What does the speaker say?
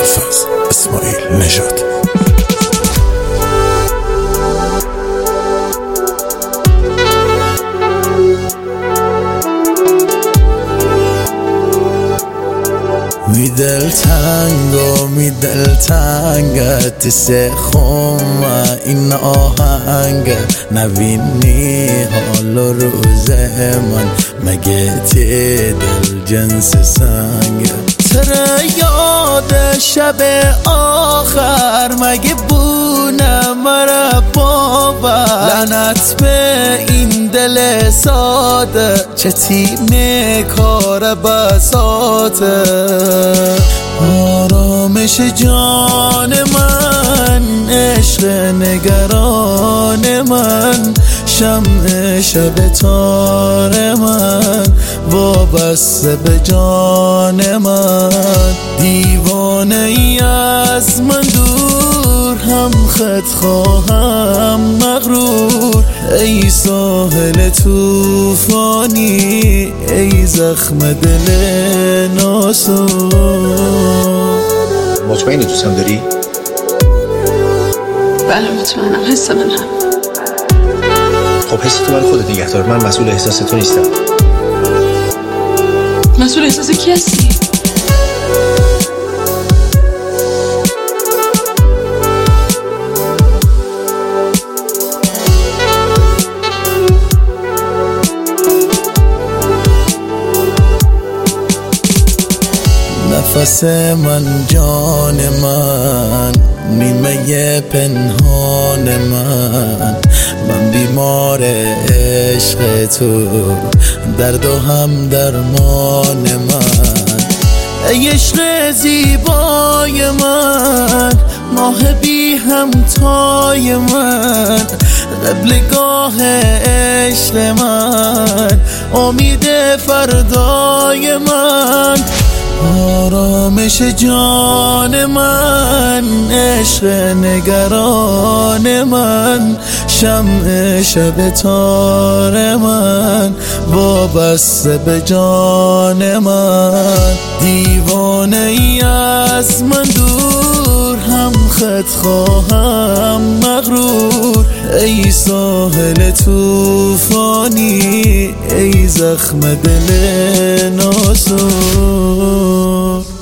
حافظ اسماعیل نژاد. می دل تنگت سخم و این آهنگ نبینی حال و روز من مگه تی دل جنس سنگ ترا یاد شب آخر مگه بونه مرا باور لعنت به این دل ساده چه تیمه کار بساته آرامش جان من عشق نگران من شمع شب تار من وابسته به جان من دیوانه ای از من دور هم خط خواهم مغرور ای ساحل توفانی ای زخم دل ناسور. مطمئنی دوستم داری؟ بله مطمئنم، حس من هم. خب حس تو برای خودت نگه دار، من مسئول احساس تو نیستم. مسئول احساس کی هستی؟ نفس من جان من نیمه پنهان من بیمار عشق تو درد و هم درمان من ای عشق زیبای من ماه بی همتای من قبلگاه عشق من امید فردای من آرامش جان من عشق نگران من شمع شب تار من وابسته به جان من دیوانه ای از من دور هم خط خواهم مغرور ای ساحل توفانی ای زخم دل ناسور.